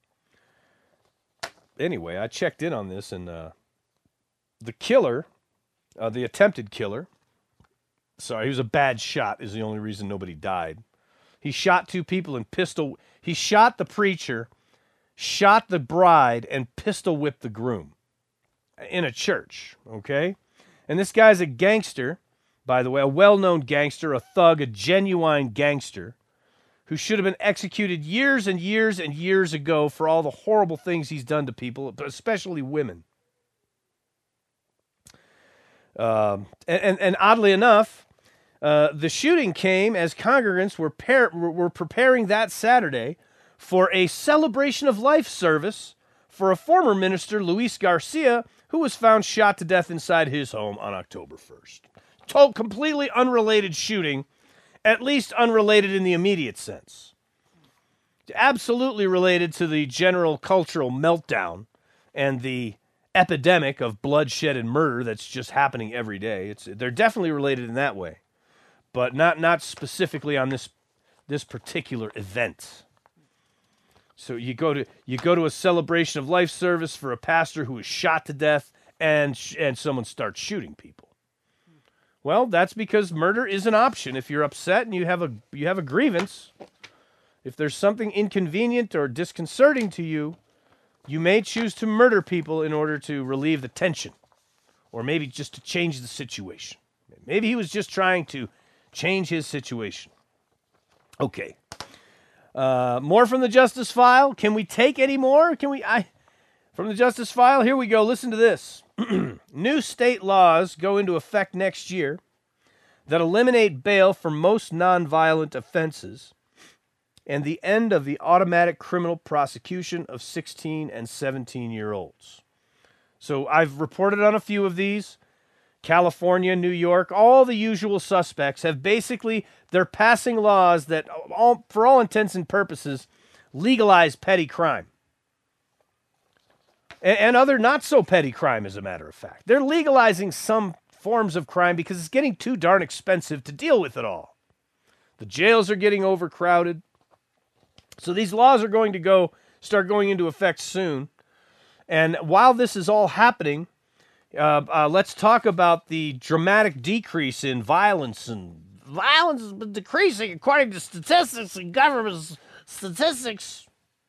Anyway, I checked in on this, and uh, the killer, uh, the attempted killer, sorry, he was a bad shot is the only reason nobody died. He shot two people and pistol, he shot the preacher, shot the bride, and pistol whipped the groom in a church, okay? And this guy's a gangster, by the way, a well-known gangster, a thug, a genuine gangster, who should have been executed years and years and years ago for all the horrible things he's done to people, but especially women. Um, and, and, and oddly enough, uh, the shooting came as congregants were, par- were preparing that Saturday for a celebration of life service for a former minister, Luis Garcia, who was found shot to death inside his home on October first. Total, completely unrelated shooting, at least unrelated in the immediate sense. Absolutely related to the general cultural meltdown and the epidemic of bloodshed and murder that's just happening every day. It's they're definitely related in that way, but not not specifically on this this particular event. So you go to you go to a celebration of life service for a pastor who was shot to death, and sh- and someone starts shooting people. Well, that's because murder is an option. If you're upset and you have a you have a grievance, if there's something inconvenient or disconcerting to you, you may choose to murder people in order to relieve the tension, or maybe just to change the situation. Maybe he was just trying to change his situation. Okay. Uh, more from the Justice File. Can we take any more? Can we? I from the Justice File. Here we go. Listen to this. New state laws go into effect next year that eliminate bail for most nonviolent offenses and the end of the automatic criminal prosecution of sixteen and seventeen-year-olds. So I've reported on a few of these. California, New York, all the usual suspects have basically, they're passing laws that, all, for all intents and purposes, legalize petty crime. And other not-so-petty crime, as a matter of fact. They're legalizing some forms of crime because it's getting too darn expensive to deal with it all. The jails are getting overcrowded. So these laws are going to go start going into effect soon. And while this is all happening, uh, uh, let's talk about the dramatic decrease in violence. And violence has been decreasing according to statistics and government statistics.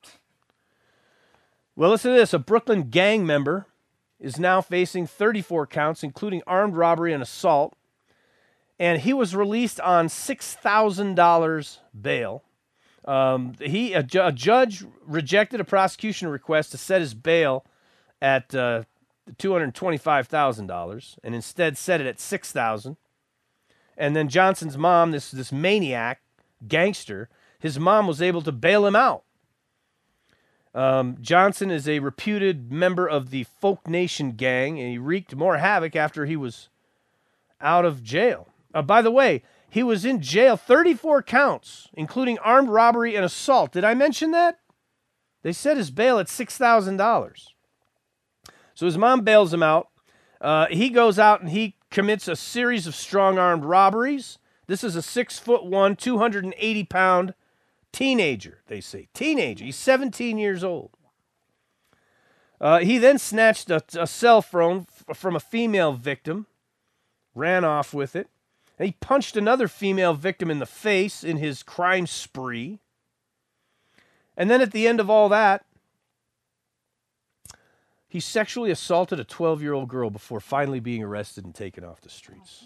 Well, listen to this. A Brooklyn gang member is now facing thirty-four counts, including armed robbery and assault. And he was released on six thousand dollars bail. Um, he a, ju- a judge rejected a prosecution request to set his bail at uh, two hundred twenty-five thousand dollars and instead set it at six thousand dollars. And then Johnson's mom, this, this maniac, gangster, his mom was able to bail him out. Um, Johnson is a reputed member of the Folk Nation gang, and he wreaked more havoc after he was out of jail. Uh, by the way, he was in jail, thirty-four counts, including armed robbery and assault. Did I mention that? They set his bail at six thousand dollars. So his mom bails him out. Uh, he goes out and he commits a series of strong-armed robberies This is a six foot one, two hundred eighty pound teenager, they say. Teenager. He's seventeen years old. Uh, he then snatched a, a cell phone f- from a female victim, ran off with it, and he punched another female victim in the face in his crime spree. And then at the end of all that, he sexually assaulted a twelve-year-old girl before finally being arrested and taken off the streets.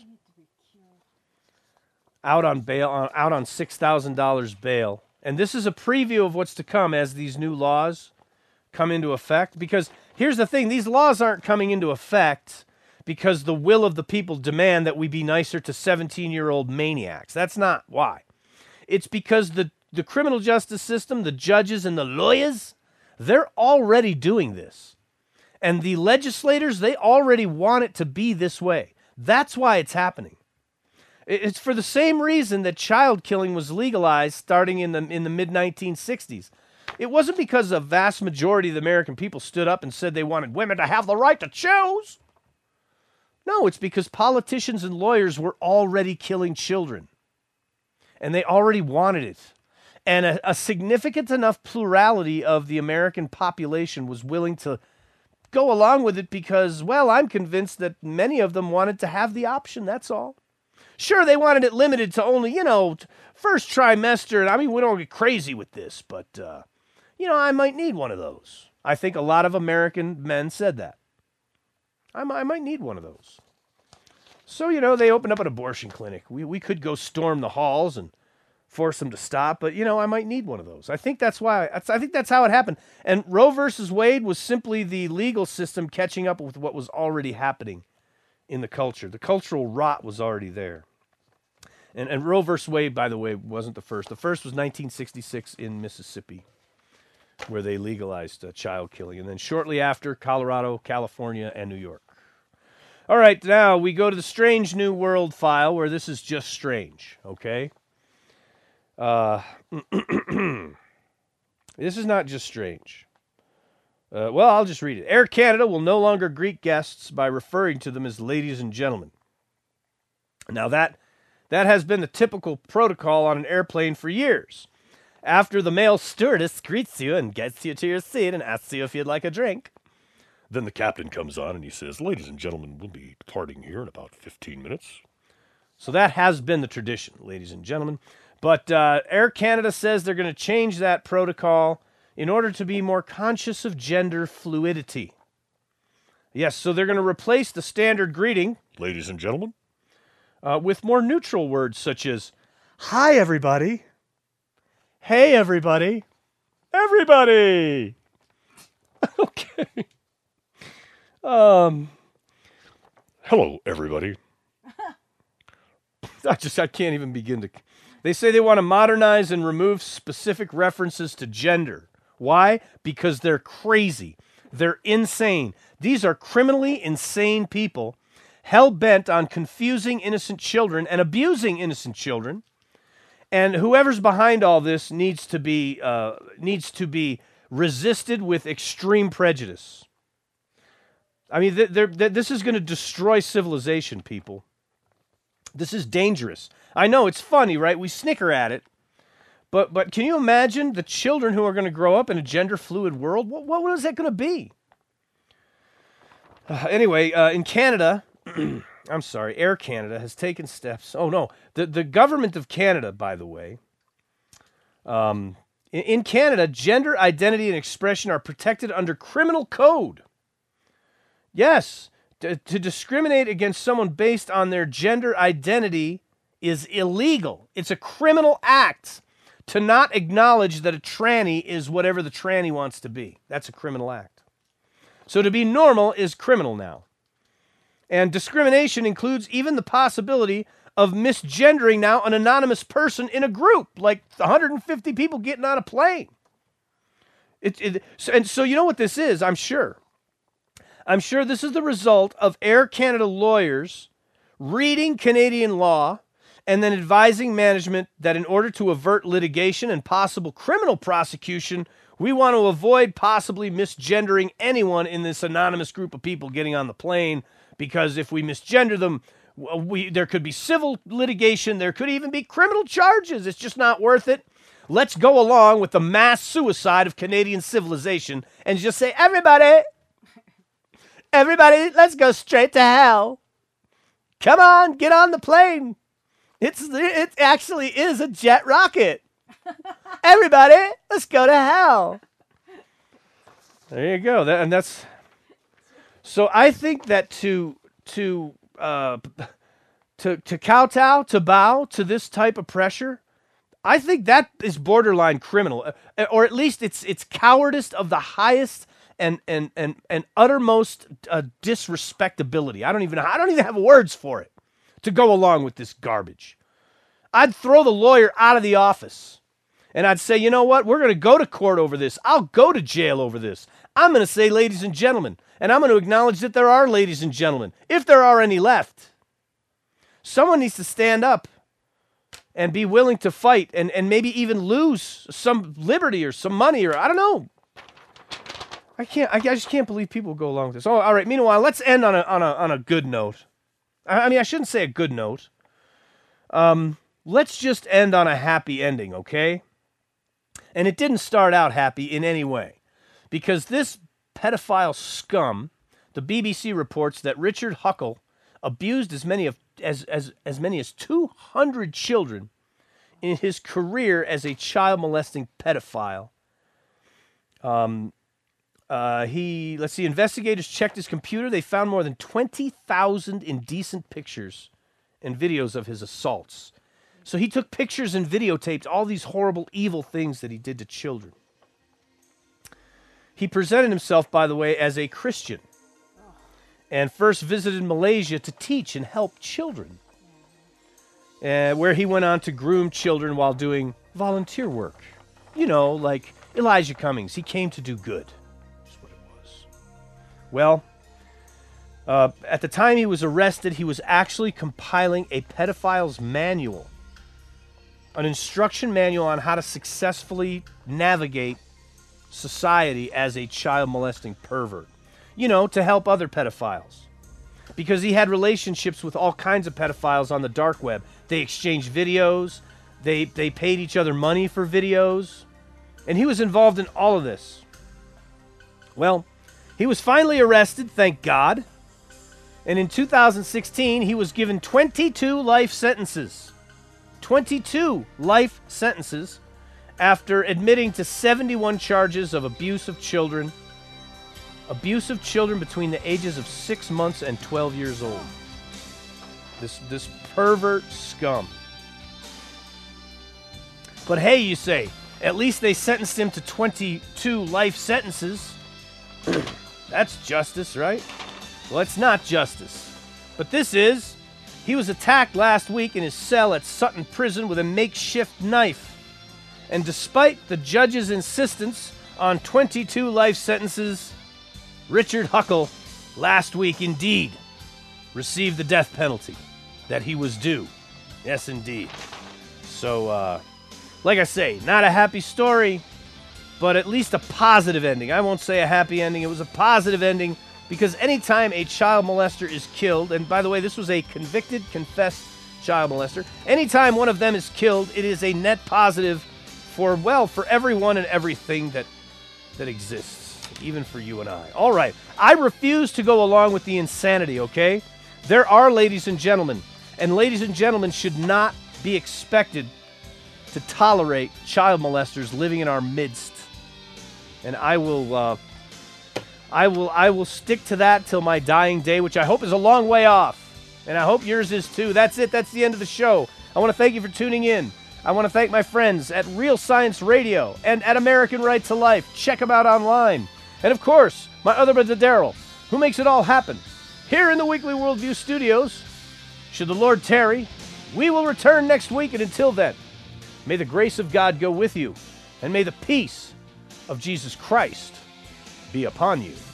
Out on bail, on, out on six thousand dollars bail. And this is a preview of what's to come as these new laws come into effect. Because here's the thing, these laws aren't coming into effect because the will of the people demand that we be nicer to seventeen-year-old maniacs. That's not why. It's because the, the criminal justice system, the judges and the lawyers, they're already doing this. And the legislators, they already want it to be this way. That's why it's happening. It's for the same reason that child killing was legalized starting in the in the mid nineteen sixties. It wasn't because a vast majority of the American people stood up and said they wanted women to have the right to choose. No, it's because politicians and lawyers were already killing children. And they already wanted it. And a, a significant enough plurality of the American population was willing to go along with it because, well, I'm convinced that many of them wanted to have the option, that's all. Sure, they wanted it limited to only, you know, first trimester. And I mean, we don't get crazy with this, but, uh, you know, I might need one of those. I think a lot of American men said that. I, I might need one of those. So, you know, they opened up an abortion clinic. We, we could go storm the halls and force them to stop, but, you know, I might need one of those. I think that's why, I think that's how it happened. And Roe versus Wade was simply the legal system catching up with what was already happening in the culture. The cultural rot was already there. And, and Roe versus Wade, by the way, wasn't the first. The first was nineteen sixty-six in Mississippi, where they legalized uh, child killing. And then shortly after, Colorado, California, and New York. All right, now we go to the Strange New World file, where this is just strange, okay? Uh, this is not just strange. Uh, well, I'll just read it. Air Canada will no longer greet guests by referring to them as ladies and gentlemen. Now, that that has been the typical protocol on an airplane for years. After the male stewardess greets you and gets you to your seat and asks you if you'd like a drink, then the captain comes on and he says, ladies and gentlemen, we'll be departing here in about fifteen minutes. So that has been the tradition, ladies and gentlemen. But uh, Air Canada says they're going to change that protocol in order to be more conscious of gender fluidity. Yes, so they're going to replace the standard greeting, ladies and gentlemen, uh, with more neutral words such as, hi, everybody. Hey, everybody. Everybody. Okay. Um. Hello, everybody. I just, I can't even begin to... They say they want to modernize and remove specific references to gender. Why? Because they're crazy. They're insane. These are criminally insane people, hell-bent on confusing innocent children and abusing innocent children. And whoever's behind all this needs to be uh, needs to be resisted with extreme prejudice. I mean, they're, they're, this is going to destroy civilization, people. This is dangerous. I know, it's funny, right? We snicker at it. But but can you imagine the children who are going to grow up in a gender-fluid world? What, what is that going to be? Uh, anyway, uh, in Canada, I'm sorry, Air Canada has taken steps. Oh, no. The, the government of Canada, by the way, um, in, in Canada, gender identity and expression are protected under criminal code. Yes, to, to discriminate against someone based on their gender identity is illegal. It's a criminal act to not acknowledge that a tranny is whatever the tranny wants to be. That's a criminal act. So to be normal is criminal now. And discrimination includes even the possibility of misgendering now an anonymous person in a group, like one hundred fifty people getting on a plane. It, it, so, and so you know what this is, I'm sure. I'm sure this is the result of Air Canada lawyers reading Canadian law and then advising management that in order to avert litigation and possible criminal prosecution, we want to avoid possibly misgendering anyone in this anonymous group of people getting on the plane, because if we misgender them, W- We, there could be civil litigation. There could even be criminal charges. It's just not worth it. Let's go along with the mass suicide of Canadian civilization and just say, everybody, everybody, let's go straight to hell. Come on, get on the plane. It's it actually is a jet rocket. Everybody, let's go to hell. There you go. That, and that's so. I think that to to uh, to to kowtow, to bow to this type of pressure, I think that is borderline criminal, uh, or at least it's it's cowardice of the highest and and and and uttermost uh, disrespectability. I don't even I don't even have words for it to go along with this garbage. I'd throw the lawyer out of the office. And I'd say, you know what? We're going to go to court over this. I'll go to jail over this. I'm going to say, ladies and gentlemen, and I'm going to acknowledge that there are ladies and gentlemen, if there are any left. Someone needs to stand up and be willing to fight and, and maybe even lose some liberty or some money or I don't know. I can't. I, I just can't believe people go along with this. Oh, all right. Meanwhile, let's end on a on a on a good note. I, I mean, I shouldn't say a good note. Um, let's just end on a happy ending, okay? And it didn't start out happy in any way, because this pedophile scum, the B B C reports that Richard Huckle abused as many of as as as many as two hundred children in his career as a child molesting pedophile. Um, uh, he let's see. Investigators checked his computer. They found more than twenty thousand indecent pictures and videos of his assaults. So he took pictures and videotaped all these horrible, evil things that he did to children. He presented himself, by the way, as a Christian and first visited Malaysia to teach and help children, uh, where he went on to groom children while doing volunteer work. You know, like Elijah Cummings. He came to do good. That's what it was. Well, uh, at the time he was arrested, he was actually compiling a pedophile's manual. An instruction manual on how to successfully navigate society as a child molesting pervert. You know, to help other pedophiles. Because he had relationships with all kinds of pedophiles on the dark web. They exchanged videos. They, they paid each other money for videos. And he was involved in all of this. Well, he was finally arrested, thank God. And in two thousand sixteen, he was given twenty-two life sentences. twenty-two life sentences after admitting to seventy-one charges of abuse of children. Abuse of children between the ages of six months and twelve years old. This, this pervert scum. But hey, you say, at least they sentenced him to twenty-two life sentences. That's justice, right? Well, it's not justice. But this is. He was attacked last week in his cell at Sutton Prison with a makeshift knife. And despite the judge's insistence on twenty-two life sentences, Richard Huckle last week indeed received the death penalty that he was due. Yes, indeed. So, uh, like I say, not a happy story, but at least a positive ending. I won't say a happy ending. It was a positive ending. Because anytime a child molester is killed, and by the way, this was a convicted, confessed child molester, anytime one of them is killed, it is a net positive for, well, for everyone and everything that that exists, even for you and I. All right, I refuse to go along with the insanity, okay? There are ladies and gentlemen, and ladies and gentlemen should not be expected to tolerate child molesters living in our midst. And I will... Uh, I will I will stick to that till my dying day, which I hope is a long way off. And I hope yours is too. That's it. That's the end of the show. I want to thank you for tuning in. I want to thank my friends at Real Science Radio and at American Right to Life. Check them out online. And of course, my other brother Daryl, who makes it all happen. Here in the Weekly Worldview Studios, should the Lord tarry, we will return next week. And until then, may the grace of God go with you. And may the peace of Jesus Christ be upon you.